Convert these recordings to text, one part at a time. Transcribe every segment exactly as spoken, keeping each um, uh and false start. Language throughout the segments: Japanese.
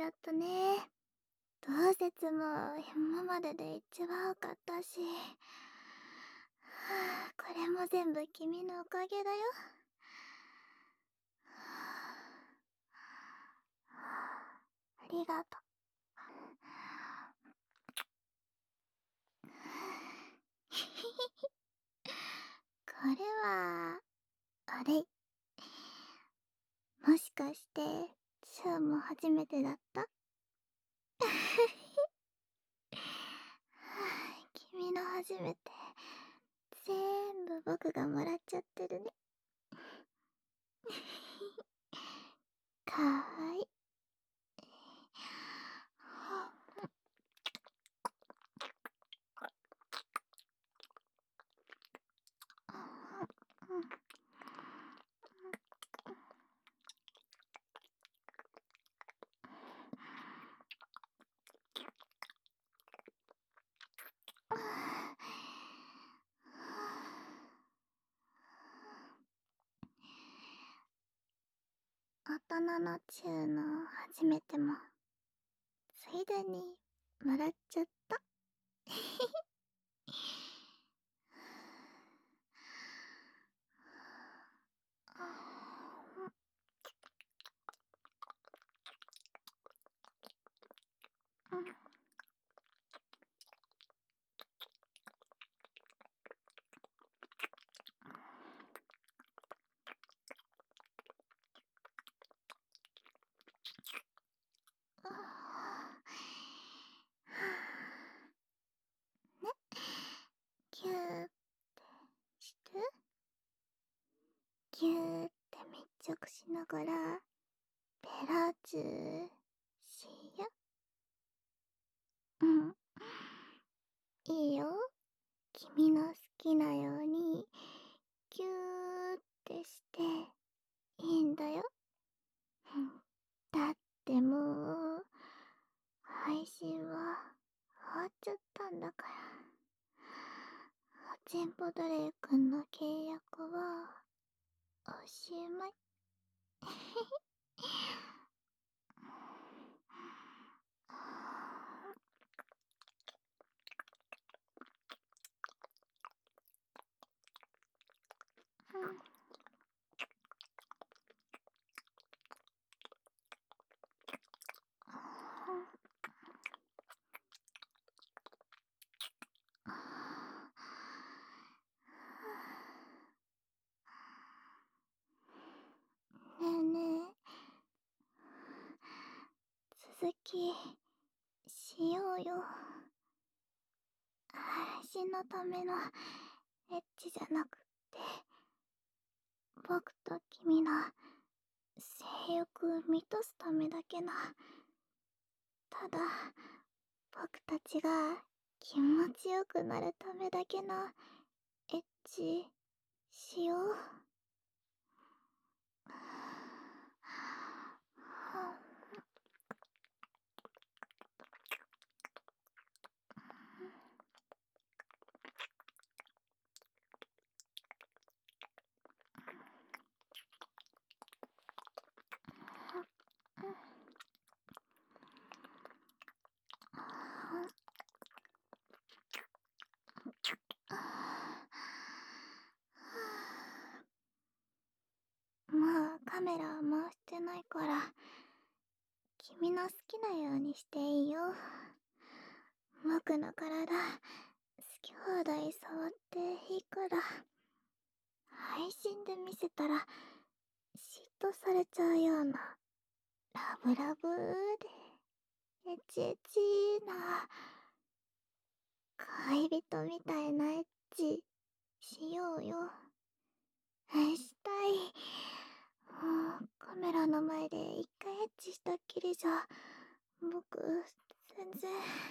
ゃったね。同説も今までで一番多かったし、はあ、これも全部君のおかげだよ。ありがとう。これはあれ、もしかしてシューも初めてだった？君の初めて全部僕がもらっちゃってるね。かわいい。大人のチューの初めてもついでにもらっちゃった。ね、ギューってしてギューって密着しながらペラチューしよ。うん、いいよ。君の好きなようにギューってしていいんだよ。だってもう配信は終わっちゃったんだから。おちんぽドレイ君の契約はおしまい。ねえねえ、続きしようよ。配信のためのエッチじゃなくって僕と君の性欲を満たすためだけの、ただ僕たちが気持ちよくなるためだけのエッチしよう。もうカメラを回してないから君の好きなようにしていいよ。僕の体好き放題触っていいから。配信で見せたら嫉妬されちゃうようなラブラブでエチエチな恋人みたいなエッチしようよ。したい。もうカメラの前で一回エッチしたっきりじゃ僕全然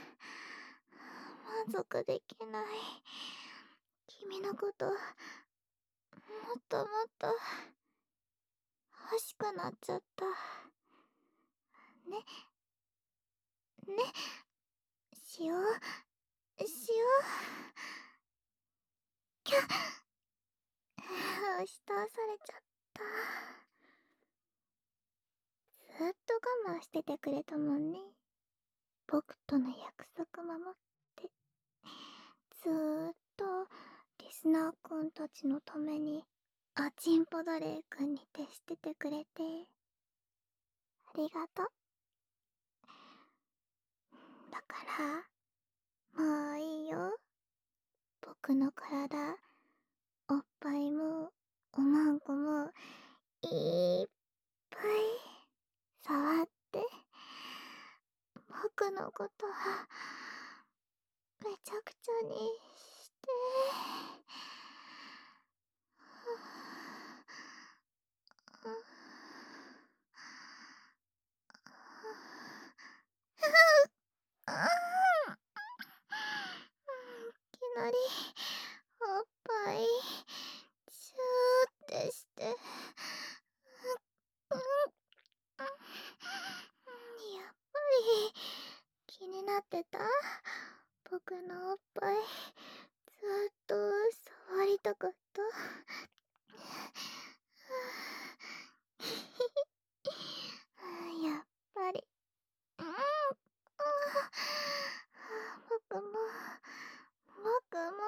満足できない。君のこともっともっと欲しくなっちゃった。ね、ね、しよう、しよう。キャッ、押し通されちゃった。 っと我慢しててくれたもんね。僕との約束守って。ずーっとリスナーくんたちのためにアチンポドレイくんに徹しててくれてありがとう。だからもういいよ。僕の体、おっぱいもおまんこもいっぱい触って僕のことめちゃくちゃにして。いきなりおっぱいチューってしてやっぱり気になってた。僕のおっぱいずっと触りたかった。やっぱりうん僕も僕も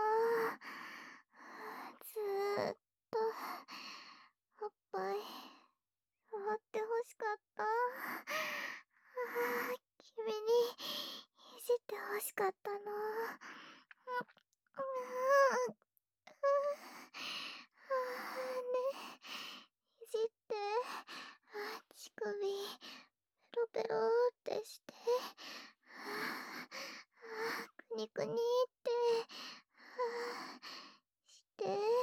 ずーっとおっぱい触ってほしかった。君にいじってほしかったの。ね、いじって乳首ペロペロってしてくにくにってして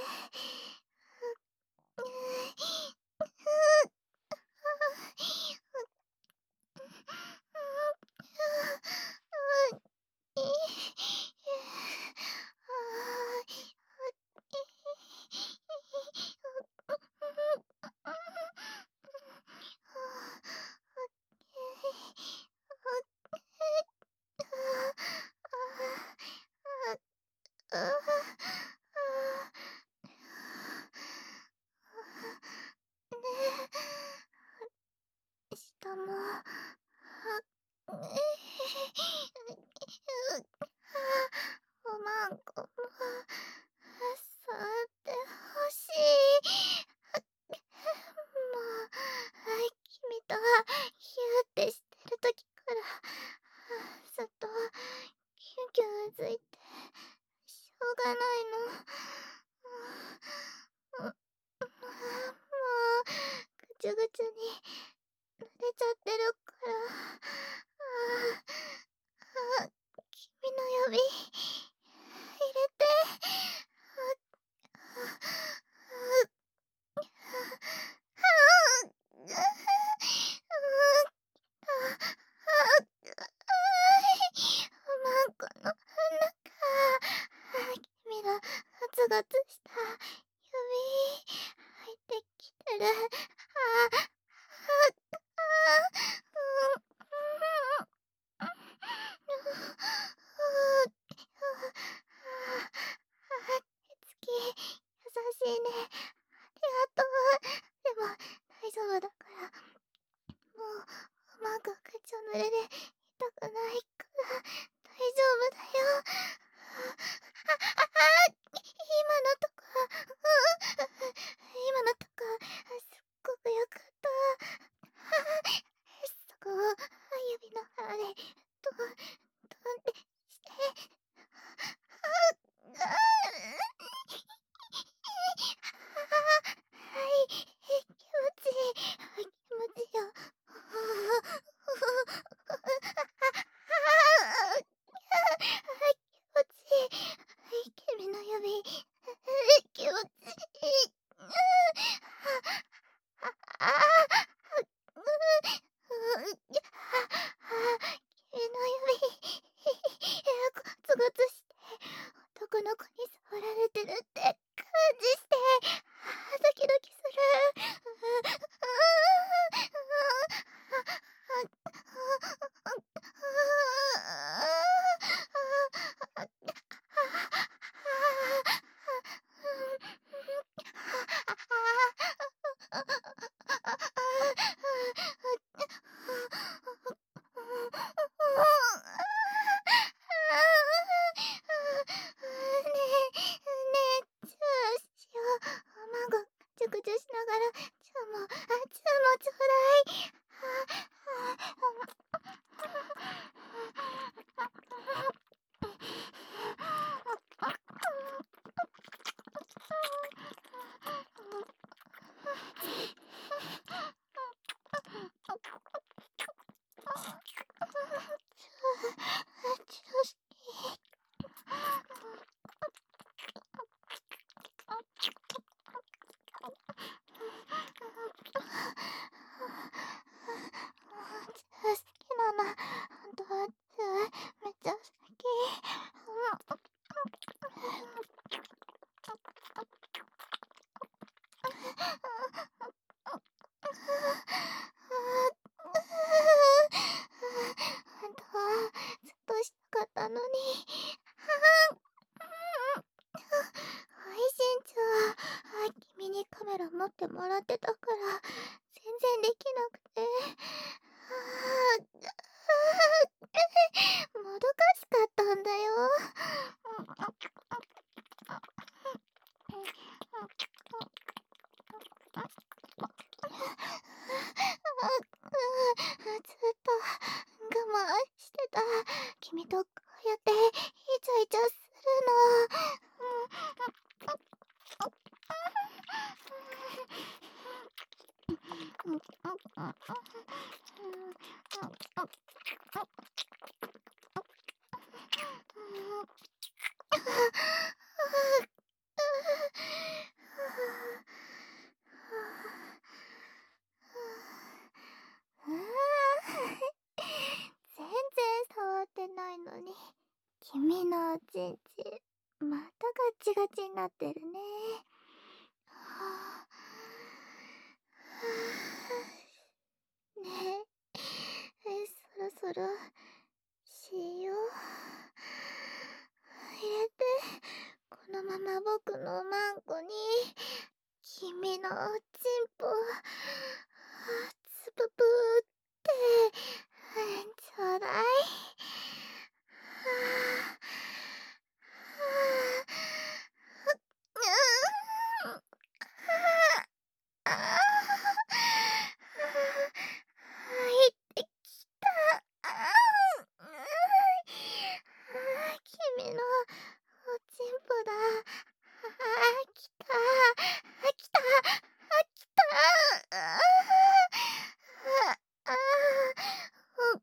下もおまんこも触ってほしい。もう君とヒューってしてるときからずっとキュンキュンうずいてしょうがないの。もうぐちゅぐちゅに濡れちゃってるから。ああ君の指入れて。おまんこの中君のガツガツした指入ってきてる。ああ月優しいね。ありがとう。でも大丈夫だから。もうおまんこぐちょ濡れで痛くないから大丈夫だよ。あああ今のとこ今のとこすっごくよかった。そこを指の腹でトントンってしてはい気持ちいい気持ちいいよ。気持ちいい君の指気持ちいい。 メラ持ってもらってたから全然できなくて、あーあーもどかしかったんだよ。ずっと我慢してた。君とこうやってイチャイチャするの。全然触ってないのに。君のおちんちんまたガチガチになってるね。はあ、ねえ、そろそろしよう。入れて、このまま僕のマンコに君のおちんぽつぷぷってちょうだい。はあ、ああ、入ってきた。ああ、君のおちんぽだ。あ、きた。あ、きた。あ、きた。ああ、ああ、う、う、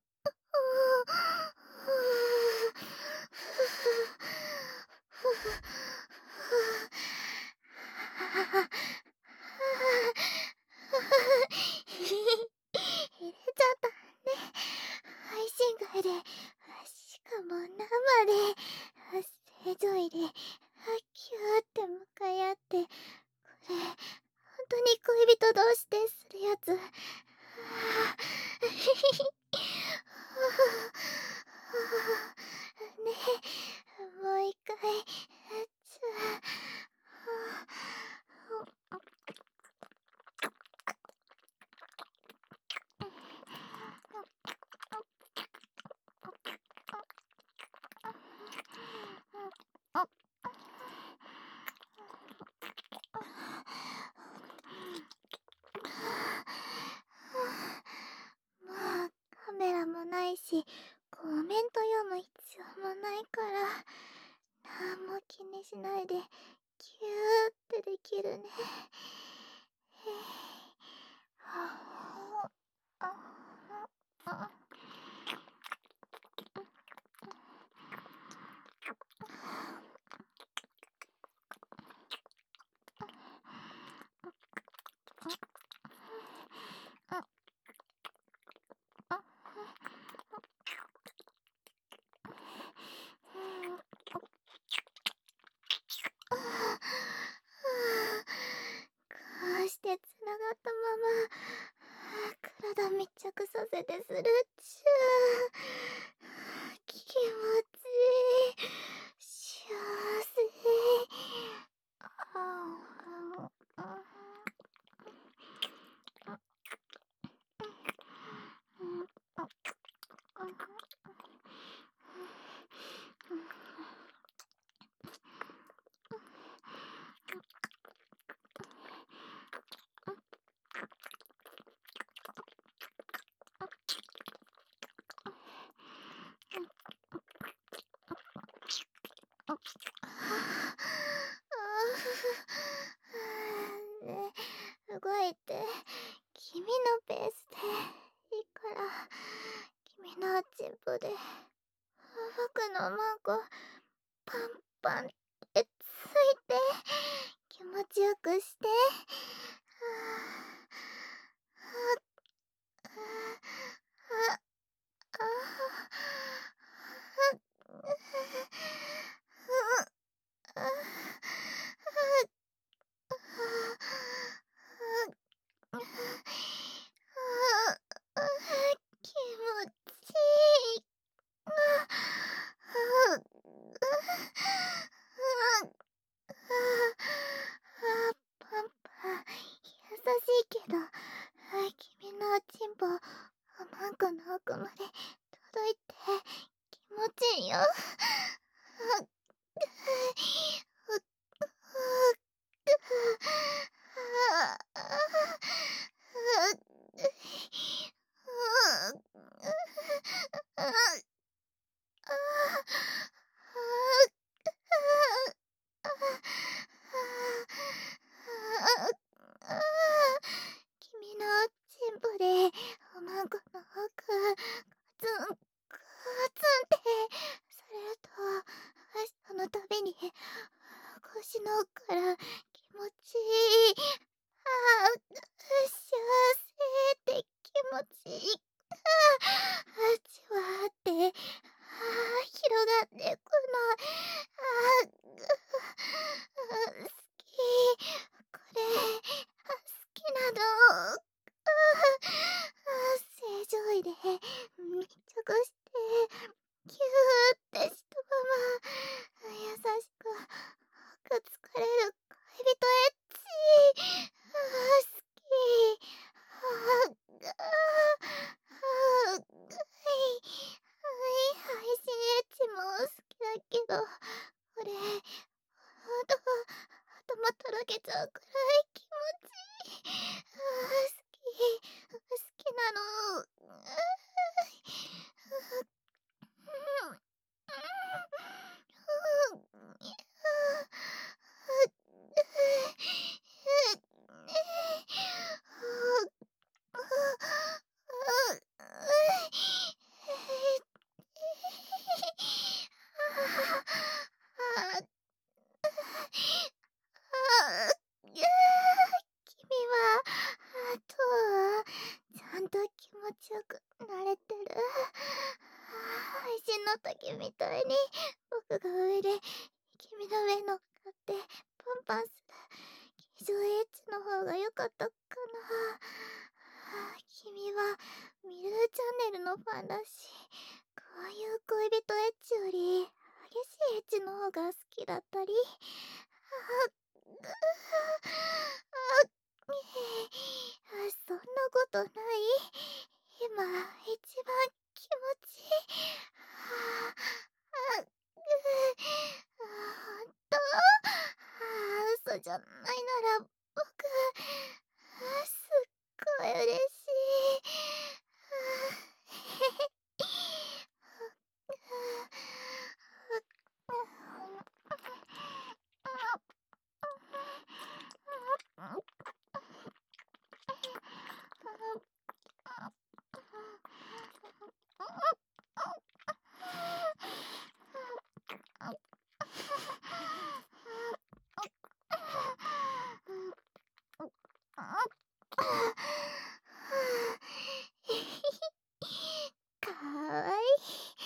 入れちゃったね。配信外で、しかも生で、正常位で、キューって向かい合って、これ、本当に恋人同士でするやつ。はぁ、ひひひ。ねえ、もう一回、ちゅもうカメラもないしコメント読む必要もないから何も気にしないでキューってできるね。へえ、はあ、あ、あ、こうしてつながったまま体密着させてするっちゅう気持ちいい幸せ。ああ、ねえ、動いて君のペースでいいから君のおちんぽで僕のマンコパンパンってついて気持ちよくして。気持ちいい。パンパンい気持ちいい。あー好き好きなの。うー君は、あとは、ちゃんと気持ちよくなれてる。配信の時みたいに、僕が上で、君の上乗っかってパンパンする気象エッジの方が良かったかな。君はミルーチャンネルのファンだし、こういう恋人エッジより激しいエッジの方が好きだったり。あぐああそんなことない。今一番気持ちいい。ああぐあほんと。あ嘘じゃないなら僕すっごい嬉しい。かわいい。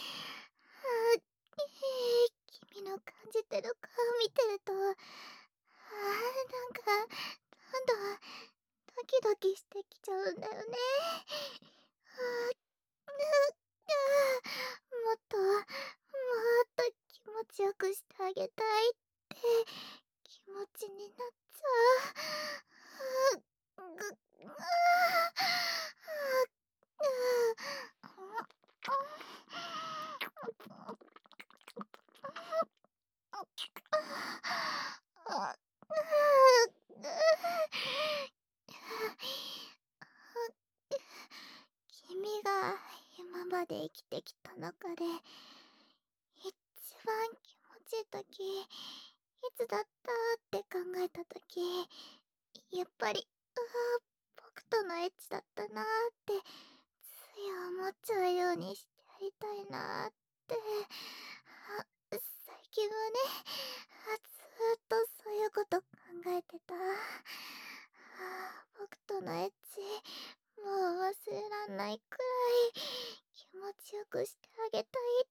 君の感じてる顔見てると、あーなんかどんどんドキドキしてきちゃうんだよね。あもっともっと気持ちよくしてあげたいって気持ちになっちゃう。ぐああ君が今まで生きてきた中で一番気持ちいい時いつだったって考えた時、やっぱりうわ僕とのエッチだったなーってつい思っちゃうようにしてやりたいなーって。あ最近はねあずーっとそういうこと考えてた。あ僕とのエッチもう忘れらんないくらい気持ちよくしてあげたいって。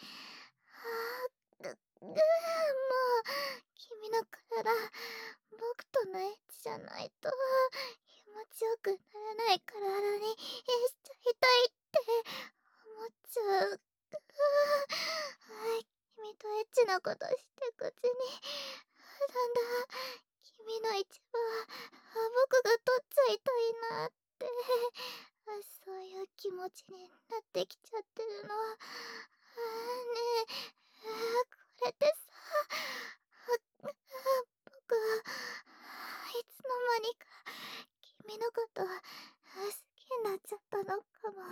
あぐぐーもう君の体僕とのエッチじゃないと気持ちよくならない体にしちゃいたいって思っちゃう。君とエッチなことしてくうちにだんだん君の一部は僕が取っちゃいたいなってそういう気持ちになってきちゃってるの。ねえこれってさ僕いつの間にか君のこと好きになっちゃったのかも。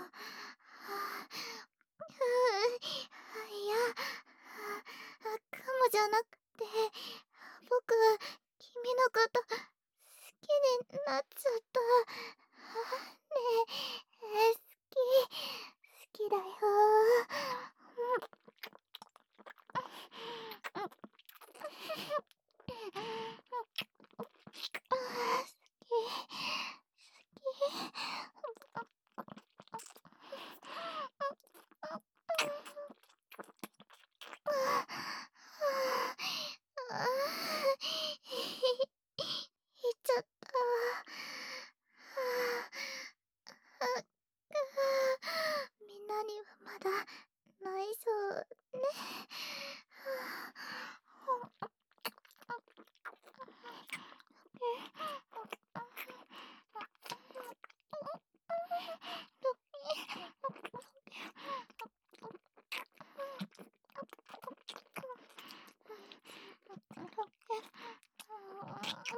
いやかもじゃなくて僕君のこと好きになっちゃった。ねえ好き好きだよ。好き好き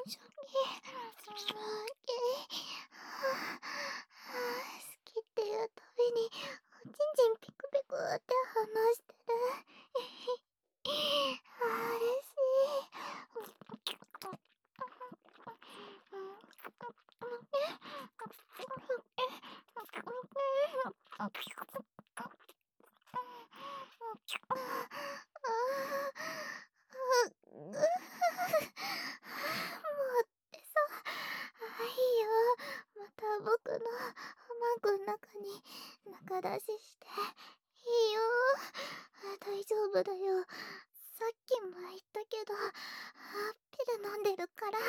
シャキシャキ。好きっていうたびにおちんちんピクピクって反応してる。あ、嬉しい。いいよ、また僕のマグの中に中出ししていいよ。大丈夫だよ。さっきも言ったけどピル飲んでるから。あ、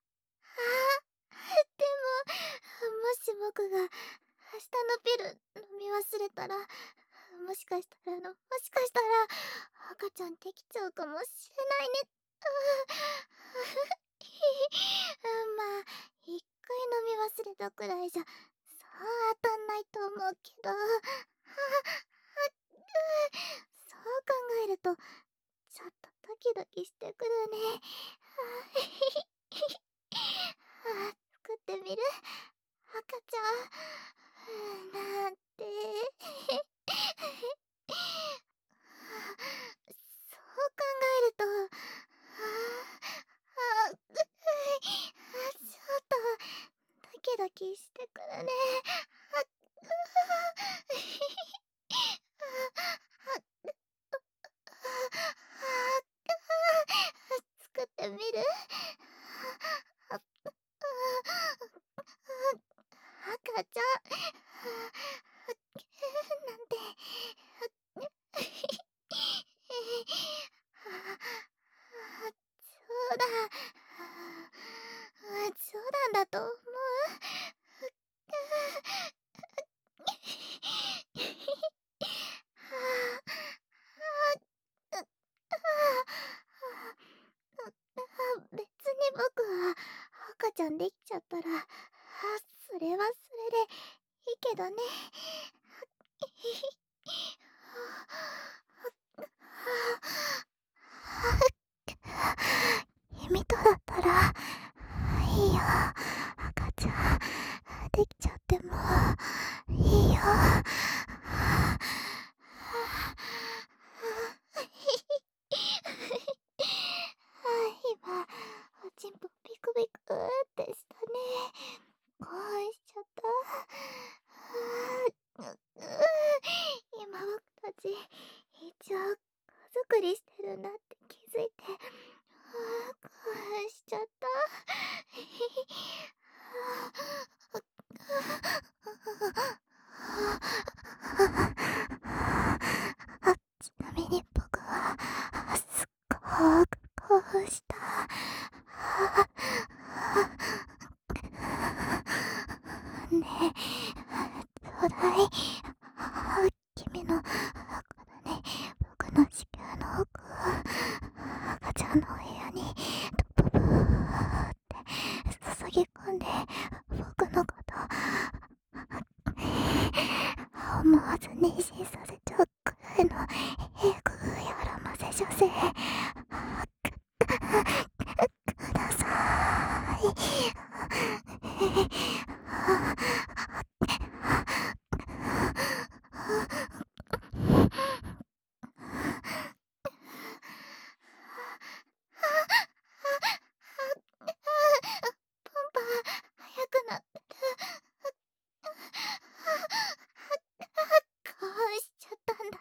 でももし僕が明日のピル飲み忘れたら、もしかしたらあのもしかしたら赤ちゃんできちゃうかもしれないね。まあ一回飲み忘れたくらいじゃそう当たんないと思うけど、そう考えるとちょっとドキドキしてくるね。作ってみる？赤ちゃんなんてそう考えると、ああ、ちょっとドキドキしてくるね。作ってみる？赤ちゃんなんて冗談冗談だと思う？別に僕は赤ちゃんできちゃったらそれはそれでいいけどね。君とだったらいいよ。赤ちゃんできちゃってもいいよ。今おちんぽピクピクってしたね。興奮しちゃった。今僕たち一応子作りしてるんだって気づいて興奮しちゃった。ちなみに僕はすっごく興奮した。ねえ、ちょうだい。君のこのね、僕の子宮の奥、赤ちゃんの部屋にブブーって注ぎ込んで、僕のこと思わず妊娠させちゃうくらいのえぐいやらませ女性ください。ポンパ早くなってる。興奮しちゃったんだ。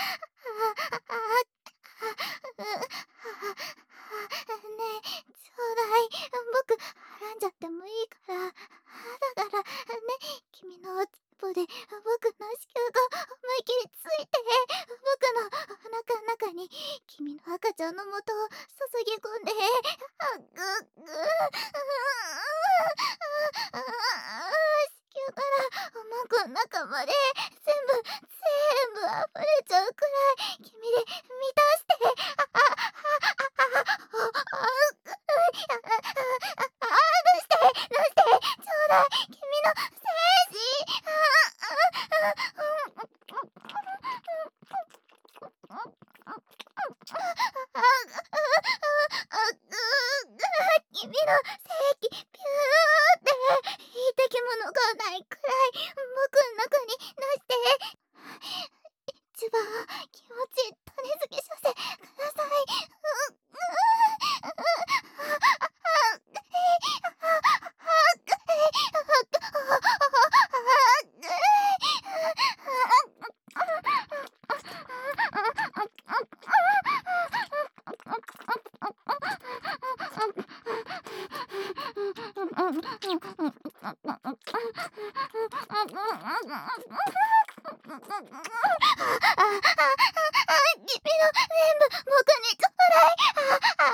ねえ、ちょうだい。僕はらんじゃってもいいから。だからね、君のおちんぽで僕の子宮が思い切りついて、僕のお腹の中に君の赤ちゃんの元を注ぎ込んで、あぐっぐー子宮からおまくん中まで全部全部溢れちゃうくらい君で満たして、あああああああ出して出してちょうだい。君の精子君の精液ピューっていたき物がないくらい僕ん中に出して一番気持ち種付けさせください。うう君の全部僕にちょうだい。あ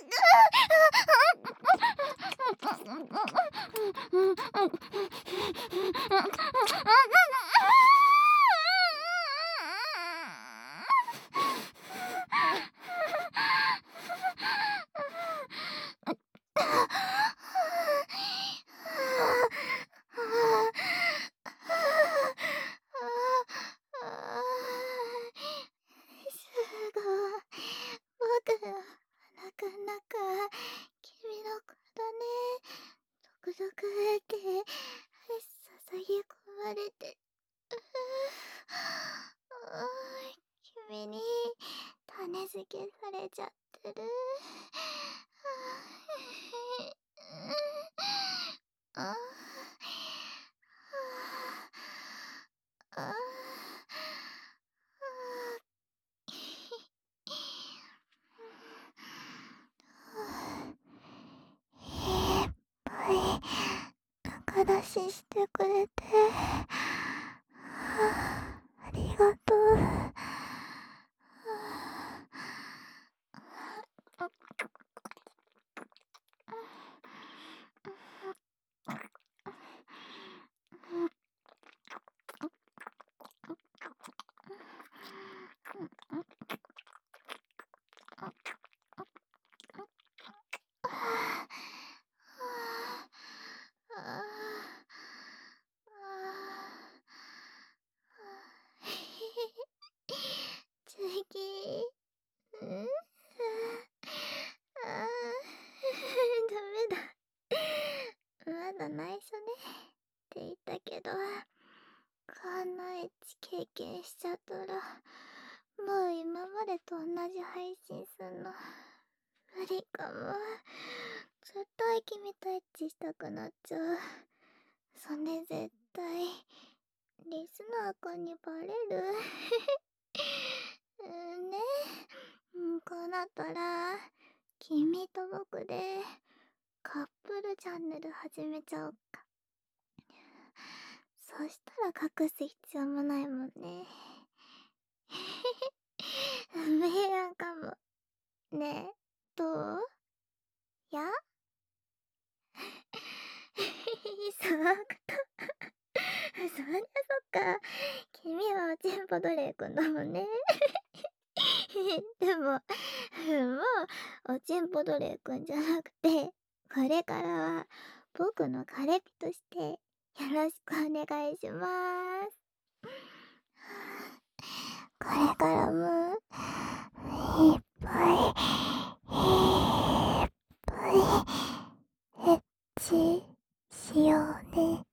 すごい。僕はなかなか君の体ね、ゾクゾクってささげ込まれて、うう君に種付けされちゃってる。あああいっぱい中出ししてくれてありがとう。次うんあダメだ。まだ内緒ねって言ったけど、こんなエッチ経験しちゃったらもう今までと同じ配信すんの無理かも。絶対君とエッチしたくなっちゃう。それ絶対リスナーくんにバレるうんね。うんこうなったら君と僕でカップルチャンネル始めちゃおうか。そしたら隠す必要もないもんね。明暗かも。ねえ、どうやそうか。そりゃそっか。君はおちんぽドレイくんだもんね。でも、もう、おちんぽドレイくんじゃなくて、これからは僕の彼ピとしてよろしくお願いします。これからもいっぱいいっぱいエッチしようね。